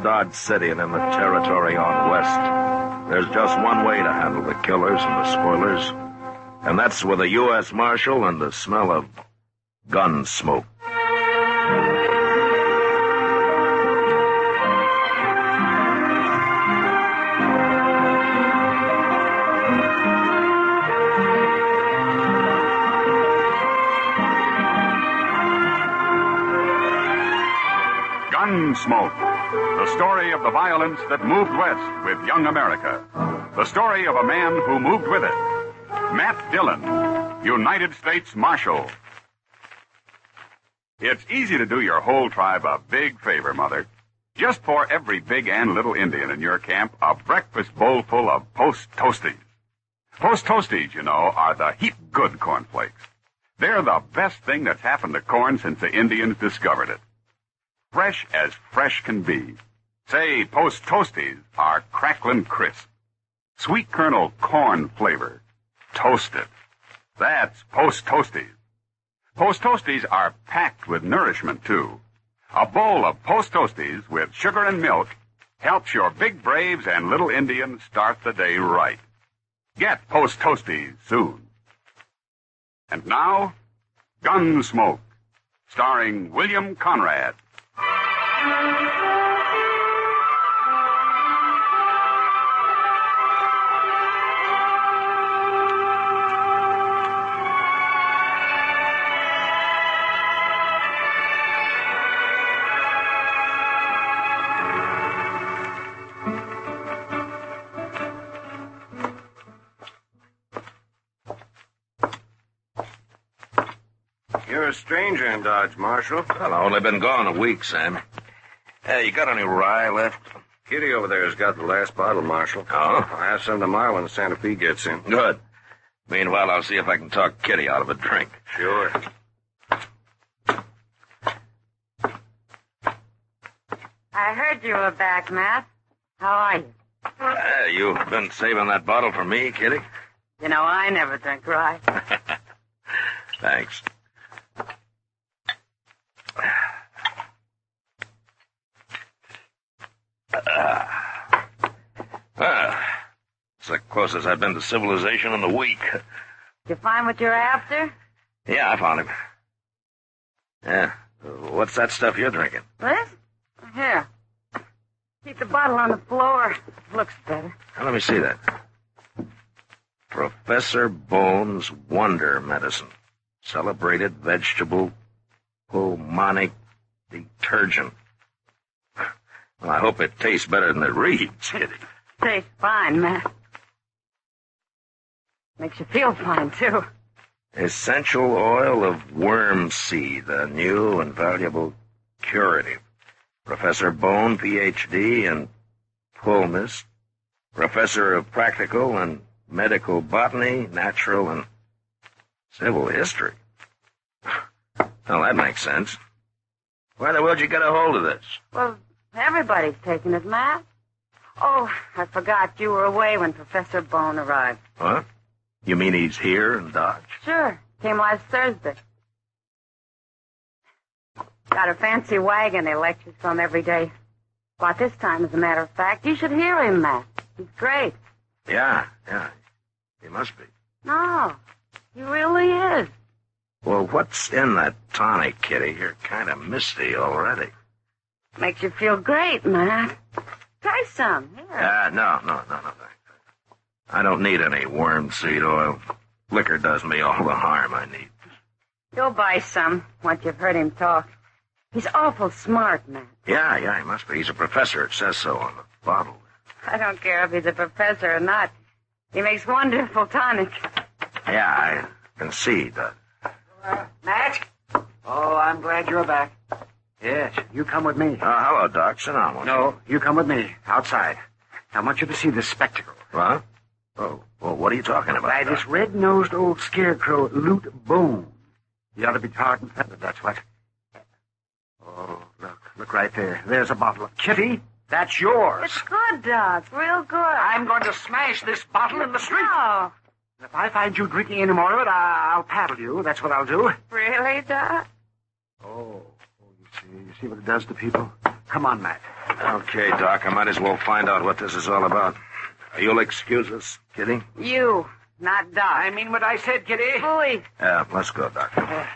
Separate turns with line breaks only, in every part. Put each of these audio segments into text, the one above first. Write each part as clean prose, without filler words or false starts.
Dodge City and in the territory on west, there's just one way to handle the killers and the spoilers, and that's with a U.S. Marshal and the smell of gun smoke.
Gunsmoke, the story of the violence that moved west with young America. The story of a man who moved with it. Matt Dillon, United States Marshal. It's easy to do your whole tribe a big favor, Mother. Just pour every big and little Indian in your camp a breakfast bowl full of Post Toasties. Post Toasties, you know, are the heap good cornflakes. They're the best thing that's happened to corn since the Indians discovered it. Fresh as fresh can be. Say, Post Toasties are cracklin' crisp. Sweet kernel corn flavor. Toasted. That's Post Toasties. Post Toasties are packed with nourishment, too. A bowl of Post Toasties with sugar and milk helps your big braves and little Indians start the day right. Get Post Toasties soon. And now, Gunsmoke, starring William Conrad.
You're a stranger in Dodge, Marshal.
Well, I've only been gone a week, Sam. Hey, you got any rye left?
Kitty over there has got the last bottle, Marshal.
Oh?
I'll have some tomorrow when Santa Fe gets in.
Good. Meanwhile, I'll see if I can talk Kitty out of a drink.
Sure.
I heard you were back, Matt. How are you?
You've been saving that bottle for me, Kitty?
You know, I never drink rye.
Thanks. It's the closest I've been to civilization in a week.
Did you find what you're after?
Yeah, I found him. Yeah. What's that stuff you're drinking?
This? Here. Keep the bottle on the floor. Looks better.
Now, let me see that. Professor Bone's Wonder Medicine. Celebrated vegetable pulmonic detergent. Well, I hope it tastes better than it reads, Kitty.
Tastes fine, Matt. Makes you feel fine, too.
Essential oil of worm seed, a new and valuable curative. Professor Bone, Ph.D. in Pulmis, Professor of Practical and Medical Botany, Natural and Civil History. Well, that makes sense. Where the world you get a hold of this?
Well, everybody's taking it, Matt. Oh, I forgot you were away when Professor Bone arrived.
What? You mean he's here in Dodge?
Sure. Came last Thursday. Got a fancy wagon he lectures from every day. About this time, as a matter of fact. You should hear him, Matt. He's great.
Yeah. He must be.
No, he really is.
Well, what's in that tonic, Kitty? You're kind of misty already.
Makes you feel great, Matt. Try some. Here.
No. I don't need any worm seed oil. Liquor does me all the harm I need.
You'll buy some once you've heard him talk. He's awful smart, Matt.
Yeah, he must be. He's a professor. It says so on the bottle.
I don't care if he's a professor or not. He makes wonderful tonic.
Yeah, I can see that.
Matt? Oh, I'm glad you're back. Yes, you come with me.
Hello, Doc. Sit down, won't you?
No, you come with me, outside. I want you to see this spectacle.
What? Oh, well, what are you talking about,
Why,
Doc?
this red-nosed old scarecrow, Loot Bone. He ought to be tarred and feathered, that's what. Oh, look right there. There's a bottle of Kitty. That's yours.
It's good, Doc. Real good.
I'm going to smash this bottle in the street.
No.
If I find you drinking any more of it, I'll paddle you. That's what I'll do.
Really, Doc?
Oh, you see what it does to people? Come on, Matt.
Okay, Doc, I might as well find out what this is all about. You'll excuse us, Kitty?
You, not Doc.
I mean what I said, Kitty.
Boy.
Yeah, let's go, Doc.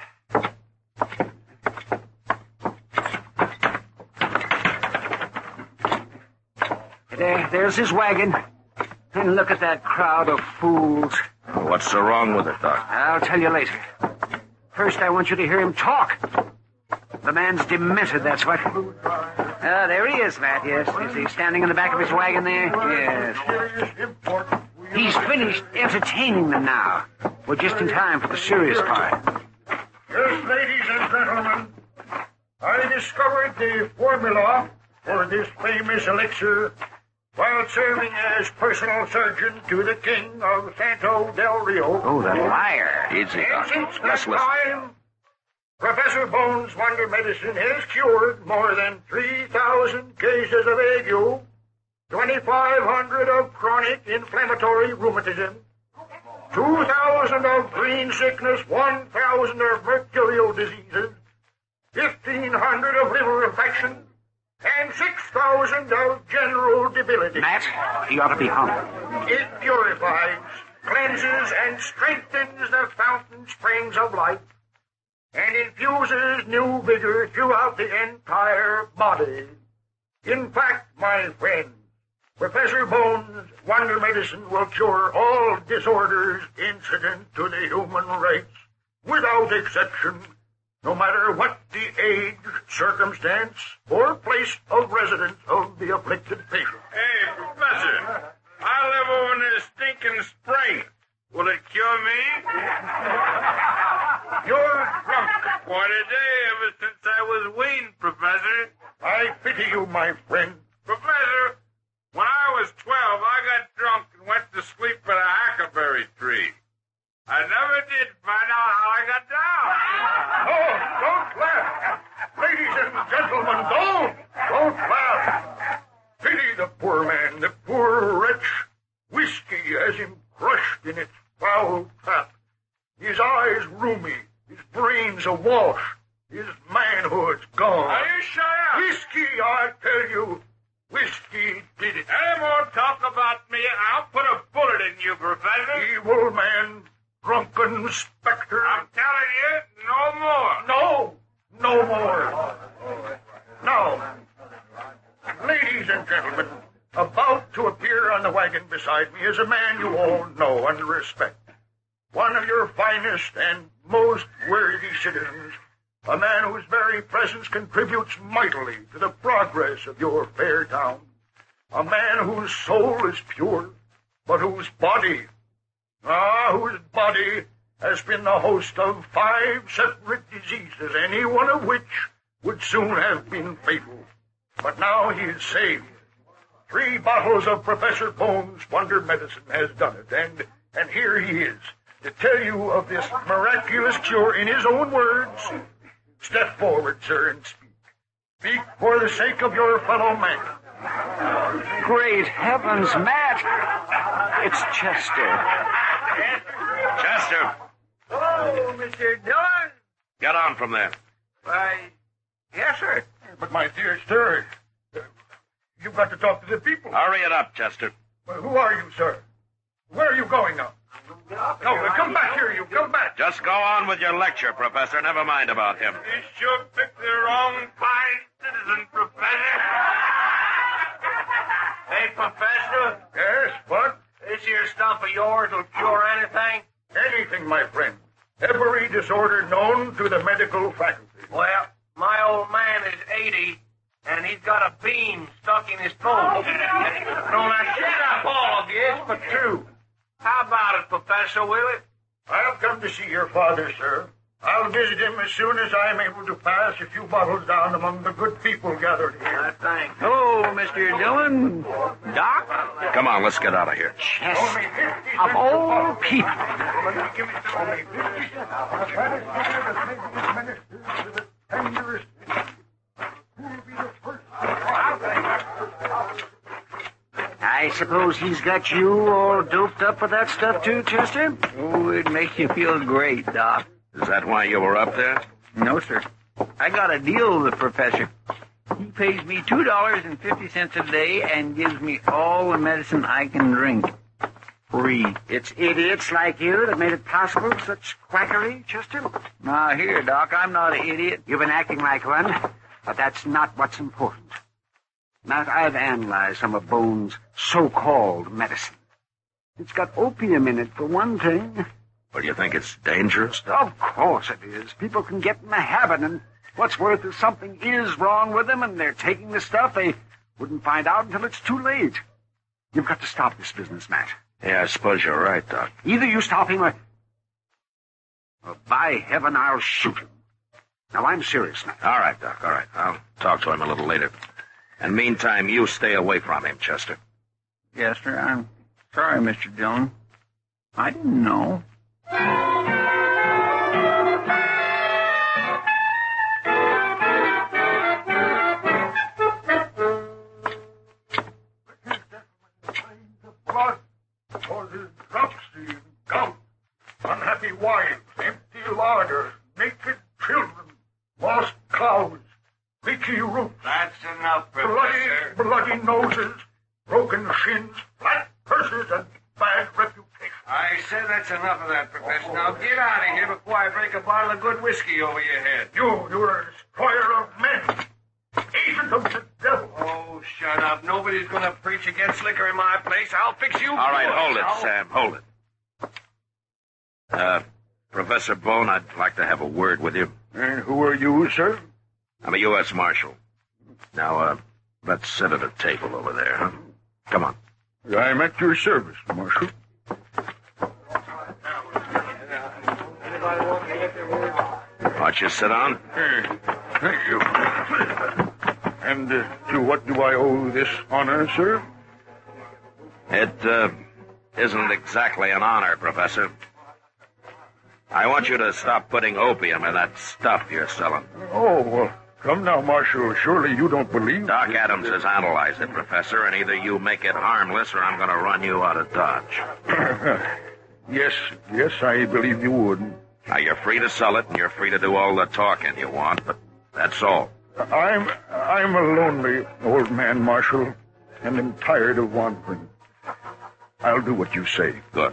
There's his wagon. And look at that crowd of fools.
What's so wrong with it, Doc?
I'll tell you later. First, I want you to hear him talk. The man's demented, that's what. There he is, Matt, yes. Is he standing in the back of his wagon there? Yes. He's finished entertaining them now. We're just in time for the serious part.
Yes, ladies and gentlemen, I discovered the formula for this famous elixir while serving as personal surgeon to the king of Santo del Rio.
Oh, the liar.
Easy, Doc.
Since
Let's
that
listen.
time, Professor Bones' Wonder Medicine has cured more than 3,000 cases of ague, 2,500 of chronic inflammatory rheumatism, 2,000 of green sickness, 1,000 of mercurial diseases, 1,500 of liver infection, and 6,000 of general debility.
Matt, he ought to be hung.
It purifies, cleanses, and strengthens the fountain springs of life, and infuses new vigor throughout the entire body. In fact, my friends, Professor Bones' Wonder Medicine will cure all disorders incident to the human race, without exception, no matter what the age, circumstance, or place of residence of the afflicted patient.
Hey, Professor, I live over in this stinking spring. Will it cure me?
You're drunk.
What a day ever since I was weaned, Professor.
I pity you, my friend.
Professor, when I was 12, I got drunk and went to sleep at a hackleberry tree. I never did find out how I got down.
Oh, don't laugh. Ladies and gentlemen, don't laugh. Pity the poor man, the poor wretch. Whiskey has him crushed in its foul pap. His eyes rheumy, his brains awash, his manhood's gone.
Are you shut up?
Whiskey, I tell you. Whiskey did it.
Any more talk about me, I'll put a bullet in you, Professor.
Evil man, drunken specter.
I'm telling you, no more.
No more. Now, ladies and gentlemen, about to appear on the wagon beside me is a man you all know and respect. One of your finest and most worthy citizens. A man whose very presence contributes mightily to the progress of your fair town. A man whose soul is pure, but whose body has been the host of 5 separate diseases, any one of which would soon have been fatal. But now he is saved. 3 bottles of Professor Bones' Wonder Medicine has done it, and here he is, to tell you of this miraculous cure in his own words. Step forward, sir, and speak. Speak for the sake of your fellow man.
Great heavens, Matt! It's Chester.
Chester,
Hello, Mr. Dillon.
get on from there.
Why, yes, sir.
But, my dear sir, you've got to talk to the people.
Hurry it up, Chester.
Well, who are you, sir? Where are you going now? No, come back here, you. Come back.
Just go on with your lecture, Professor. Never mind about him.
You sure picked the wrong fine citizen, Professor. Hey, Professor,
Yes, what?
this here stuff of yours will cure anything?
Anything, my friend. Every disorder known to the medical faculty.
Well, my old man is 80, and he's got a beam stuck in his throat. No, now shut up, all of you. It's but true. How about it, Professor, will it?
I'll come to see your father, sir. I'll visit him as soon as I'm able to pass a few bottles down among the good people gathered here.
Thanks.
Hello, Mr. Dillon. Doc?
Come on, let's get out of here.
Chester.
Only 50 cents
Of
a
all
bottle.
people.
Give me some. Only 50 cents. I'll try to give you the biggest ministers to the tenderest. Who'll be the first?
I suppose he's got you all doped up with that stuff too, Chester?
Oh, it makes you feel great, Doc.
Is that why you were up there?
No, sir. I got a deal with the professor. He pays me $2.50 a day and gives me all the medicine I can drink. Free.
It's idiots like you that made it possible, such quackery, Chester.
Now, here, Doc, I'm not an idiot.
You've been acting like one, but that's not what's important. Matt, I've analyzed some of Bone's so-called medicine. It's got opium in it, for one thing.
Well, you think it's dangerous?
Of course it is. People can get in the habit, and what's worse is something is wrong with them, and they're taking the stuff. They wouldn't find out until it's too late. You've got to stop this business, Matt.
Yeah, I suppose you're right, Doc.
Either you stop him or by heaven, I'll shoot him. Now, I'm serious now.
All right, Doc, all right. I'll talk to him a little later. And meantime, you stay away from him, Chester.
Yes, sir. I'm sorry, Mr. Dillon. I didn't know.
Causes dropsy and gout, unhappy wives, empty larders, naked children, lost clouds, leaky roofs.
That's enough, Professor.
Bloody noses, broken shins, flat purses, and bad reputation.
I said that's enough of that, Professor. Now get out of here before I break a bottle of good whiskey over your head.
You're a destroyer of men, agent of the devil.
Oh, shut up. Nobody's going to preach against liquor in my place. I'll fix you.
All right, hold it, Sam, hold it. Professor Bone, I'd like to have a word with you.
And who are you, sir?
I'm a U.S. Marshal. Now, let's sit at a table over there, huh? Come on.
I'm at your service, Marshal.
Why don't you sit down?
Thank you. And to what do I owe this honor, sir?
It isn't exactly an honor, Professor. I want you to stop putting opium in that stuff you're selling.
Oh, well, come now, Marshal. Surely you don't believe...
Doc Adams has analyzed it, Professor, and either you make it harmless or I'm going to run you out of Dodge.
Yes, I believe you would.
Now, you're free to sell it, and you're free to do all the talking you want, but that's all.
I'm a lonely old man, Marshal, and am tired of wandering. I'll do what you say.
Good.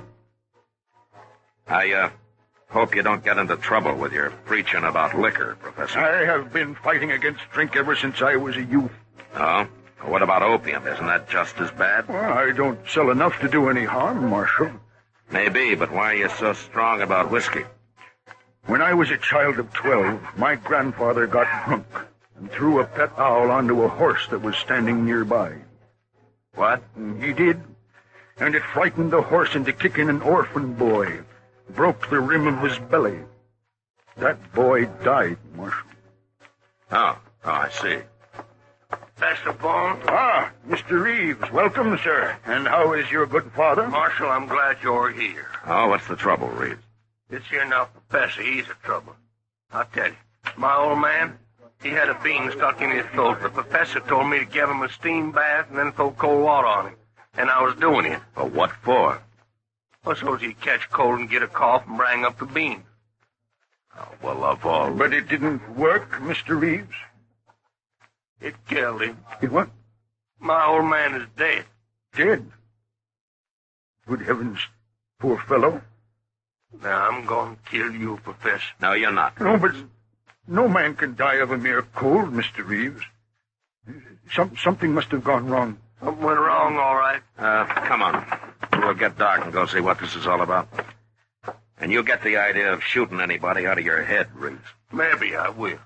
I hope you don't get into trouble with your preaching about liquor, Professor.
I have been fighting against drink ever since I was a youth.
Oh? What about opium? Isn't that just as bad?
Well, I don't sell enough to do any harm, Marshal.
Maybe, but why are you so strong about whiskey?
When I was a child of 12, my grandfather got drunk and threw a pet owl onto a horse that was standing nearby.
What?
He did. And it frightened the horse into kicking an orphan boy. Broke the rim of his belly. That boy died, Marshal.
Oh, I see.
Professor Bone?
Ah, Mr. Reeves. Welcome, sir. And how is your good father?
Marshal, I'm glad you're here.
Oh, what's the trouble, Reeves?
This here now Professor, he's the trouble. I'll tell you. My old man, he had a bean stuck in his throat. The professor told me to give him a steam bath and then throw cold water on him. And I was doing it.
Well, what for?
Well, so's he'd catch cold and get a cough and bring up the bean.
Oh, well, of all...
But it didn't work, Mr. Reeves.
It killed him.
It what?
My old man is dead.
Dead? Good heavens, poor fellow.
Now, I'm going to kill you, Professor.
No, you're not.
No, but no man can die of a mere cold, Mr. Reeves. Something must have gone wrong.
Something went wrong, all right.
Come on. We'll get Doc and go see what this is all about. And you get the idea of shooting anybody out of your head, Reeves.
Maybe I will.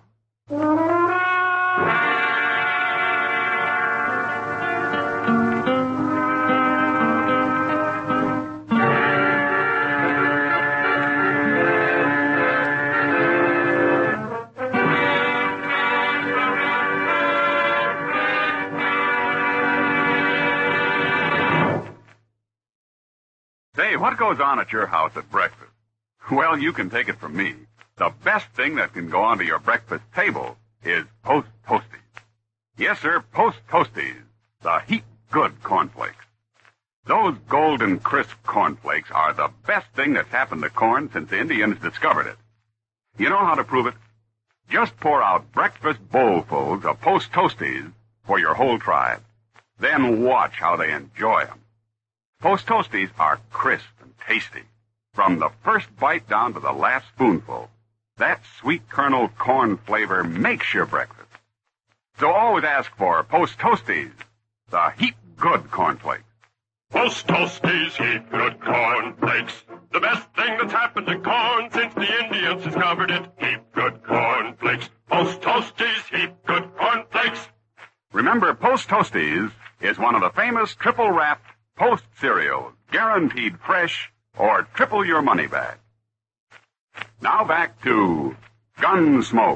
Say, what goes on at your house at breakfast? Well, you can take it from me. The best thing that can go onto your breakfast table is Post Toasties. Yes, sir, Post Toasties, the heap good cornflakes. Those golden crisp cornflakes are the best thing that's happened to corn since the Indians discovered it. You know how to prove it? Just pour out breakfast bowlfuls of Post Toasties for your whole tribe. Then watch how they enjoy them. Post Toasties are crisp and tasty, from the first bite down to the last spoonful. That sweet kernel corn flavor makes your breakfast. So always ask for Post Toasties, the heap good cornflakes.
Post Toasties, heap good cornflakes. The best thing that's happened to corn since the Indians discovered it. Heap good cornflakes. Post Toasties, heap good cornflakes.
Remember, Post Toasties is one of the famous triple-wrapped Post cereals, guaranteed fresh or triple your money back. Now back to Gunsmoke.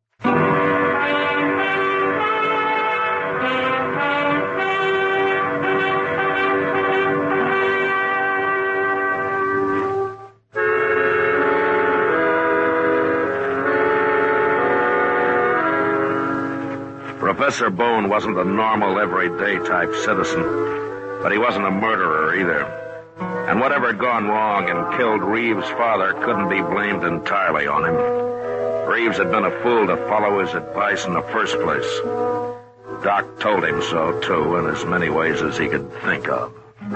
Professor Bone wasn't a normal, everyday type citizen, but he wasn't a murderer either. And whatever had gone wrong and killed Reeves' father couldn't be blamed entirely on him. Reeves had been a fool to follow his advice in the first place. Doc told him so, too, in as many ways as he could think of.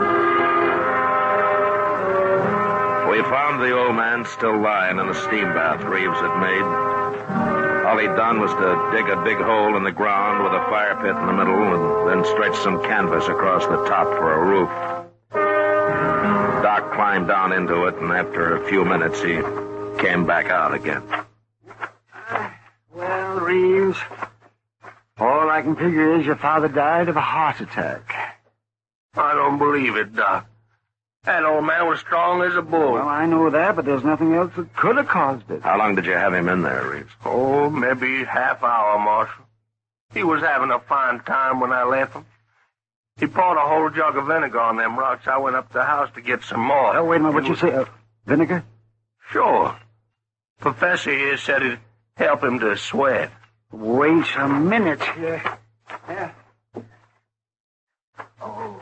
We found the old man still lying in the steam bath Reeves had made. All he'd done was to dig a big hole in the ground with a fire pit in the middle and then stretch some canvas across the top for a roof. Doc climbed down into it, and after a few minutes, he came back out again.
Well, Reeves, all I can figure is your father died of a heart attack.
I don't believe it, Doc. That old man was strong as a bull.
Well, I know that, but there's nothing else that could have caused it.
How long did you have him in there, Reeves?
Oh, maybe half hour, Marshal. He was having a fine time when I left him. He poured a whole jug of vinegar on them rocks. I went up to the house to get some more.
Oh, wait a minute, what'd you say? Vinegar?
Sure. Professor here said it'd help him to sweat.
Wait a minute. Yeah. Oh.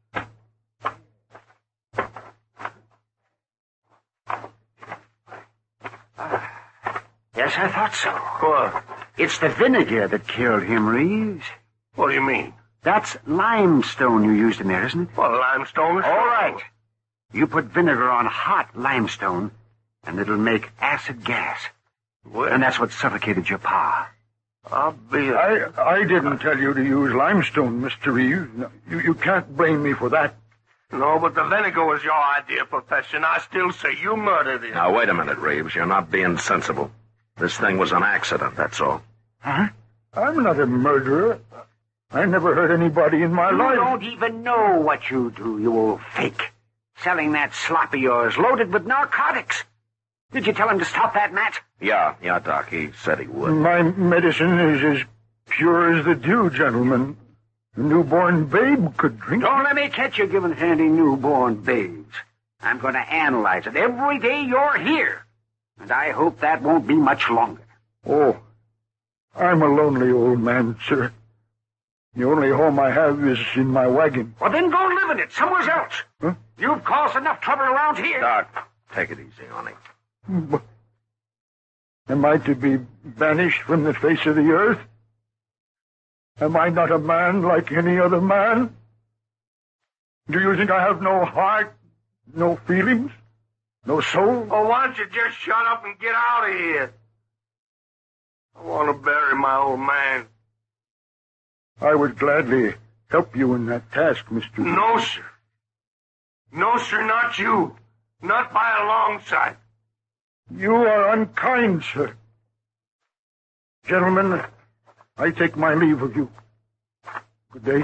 Yes, I thought so.
What?
It's the vinegar that killed him, Reeves.
What do you mean?
That's limestone you used in there, isn't it?
Well, limestone is...
All right. You put vinegar on hot limestone, and it'll make acid gas.
Well,
And that's what suffocated your pa.
I'll be...
I didn't tell you to use limestone, Mr. Reeves. No, you can't blame me for that.
No, but the vinegar was your idea, Professor, and I still say you murdered him.
Now, wait a minute, Reeves. You're not being sensible. This thing was an accident, that's all.
Huh? I'm not a murderer. I never hurt anybody in my
You
life.
don't even know what you do, you old fake. Selling that slop of yours loaded with narcotics. Did you tell him to stop that, Matt?
Yeah, Doc. He said he would.
My medicine is as pure as the dew, gentlemen. A newborn babe could drink
Don't
it.
let me catch you giving handy newborn babes. I'm going to analyze it every day you're here. And I hope that won't be much longer.
Oh, I'm a lonely old man, sir. The only home I have is in my wagon.
Well, then go live in it somewhere else.
Huh?
You've caused enough trouble around here.
Doc, take it easy on him.
But am I to be banished from the face of the earth? Am I not a man like any other man? Do you think I have no heart, no feelings, no soul?
Oh, why don't you just shut up and get out of here? I want to bury my old man.
I would gladly help you in that task, Mr.
No, sir. No, sir, not you. Not by a long shot.
You are unkind, sir. Gentlemen, I take my leave of you. Good day.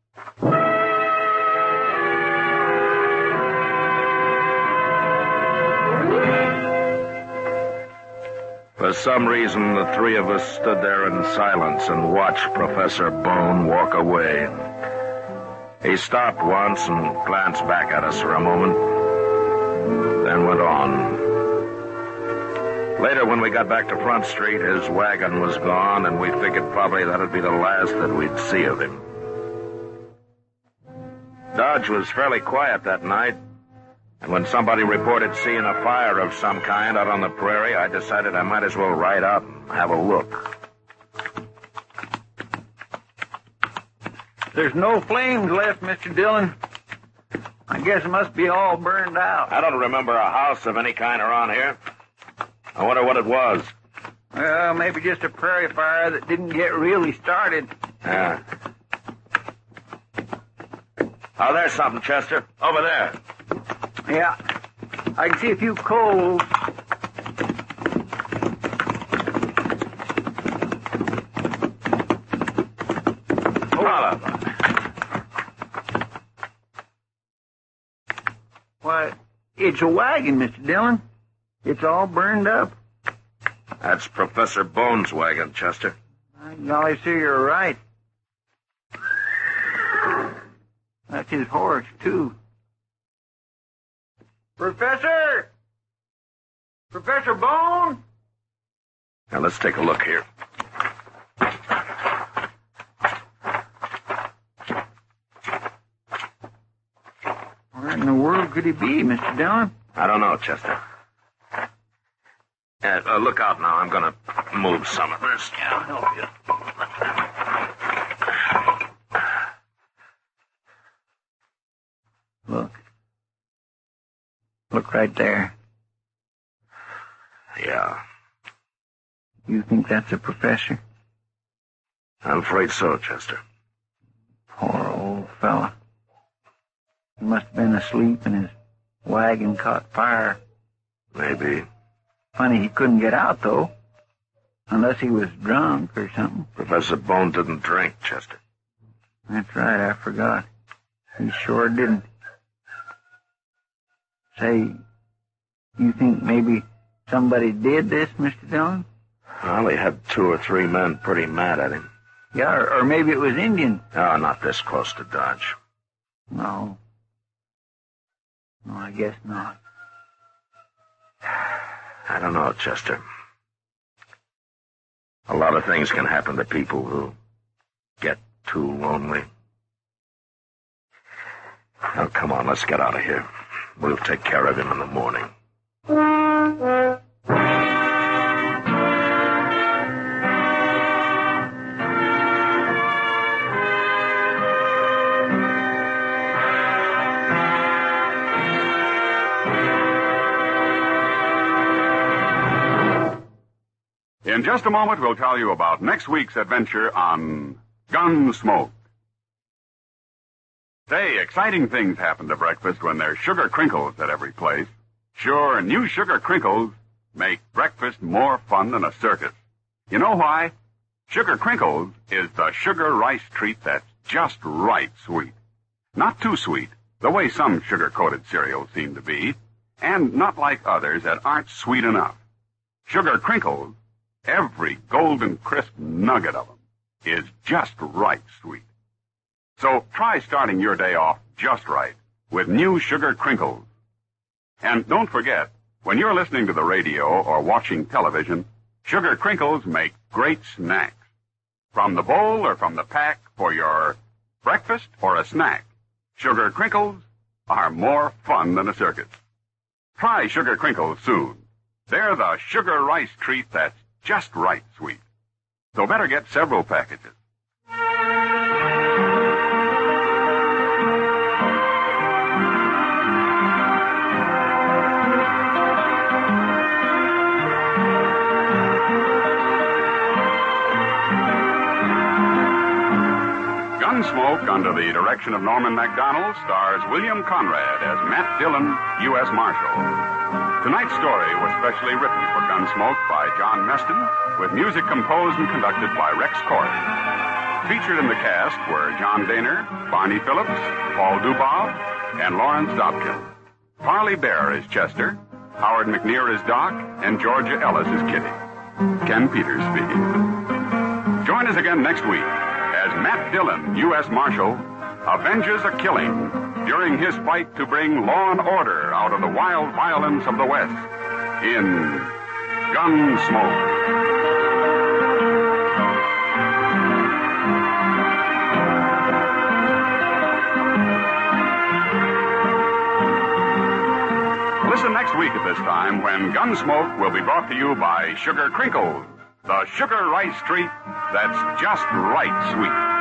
For some reason, the three of us stood there in silence and watched Professor Bone walk away. He stopped once and glanced back at us for a moment, then went on. Later, when we got back to Front Street, his wagon was gone, and we figured probably that'd be the last that we'd see of him. Dodge was fairly quiet that night. And when somebody reported seeing a fire of some kind out on the prairie, I decided I might as well ride out and have a look.
There's no flames left, Mr. Dillon. I guess it must be all burned out.
I don't remember a house of any kind around here. I wonder what it was.
Well, maybe just a prairie fire that didn't get really started.
Yeah. Oh, there's something, Chester. Over there.
Yeah. I can see a few coals. Why, it's a wagon, Mr. Dillon. It's all burned up.
That's Professor Bone's wagon, Chester.
I golly, sir, you're right. That's his horse, too. Professor! Professor Bone?
Now, let's take a look here.
Where in the world could he be, Mr. Dillon?
I don't know, Chester. Look out now. I'm going to move some of this.
Yeah, I'll help you. Look. Look right there.
Yeah.
You think that's a professor?
I'm afraid so, Chester.
Poor old fella. He must have been asleep and his wagon caught fire.
Maybe.
Funny he couldn't get out, though. Unless he was drunk or something.
Professor Bone didn't drink, Chester.
That's right, I forgot. He sure didn't. Say, you think maybe somebody did this, Mr. Dillon?
Well, he had 2 or 3 men pretty mad at him.
Yeah, or maybe it was Indian.
Oh, not this close to Dodge.
No. No, I guess not.
I don't know, Chester. A lot of things can happen to people who get too lonely. Now, come on, let's get out of here. We'll take care of him in the morning.
In just a moment, we'll tell you about next week's adventure on Gunsmoke. Say, exciting things happen to breakfast when there's sugar crinkles at every place. Sure, new sugar crinkles make breakfast more fun than a circus. You know why? Sugar crinkles is the sugar rice treat that's just right sweet. Not too sweet, the way some sugar-coated cereals seem to be, and not like others that aren't sweet enough. Sugar crinkles, every golden crisp nugget of them, is just right sweet. So try starting your day off just right with new sugar crinkles. And don't forget, when you're listening to the radio or watching television, sugar crinkles make great snacks. From the bowl or from the pack for your breakfast or a snack, sugar crinkles are more fun than a circus. Try sugar crinkles soon. They're the sugar rice treat that's just right sweet. So better get several packages. Gunsmoke, under the direction of Norman MacDonald, stars William Conrad as Matt Dillon, U.S. Marshal. Tonight's story was specially written for Gunsmoke by John Meston, with music composed and conducted by Rex Corey. Featured in the cast were John Daner, Barney Phillips, Paul Dubov, and Lawrence Dobkin. Parley Bear is Chester, Howard McNear is Doc, and Georgia Ellis is Kitty. Ken Peters speaking. Join us again next week as Matt Dillon, U.S. Marshal, avenges a killing during his fight to bring law and order out of the wild violence of the West in Gunsmoke. Listen next week at this time when Gunsmoke will be brought to you by Sugar Crinkles, the sugar rice treat that's just right sweet.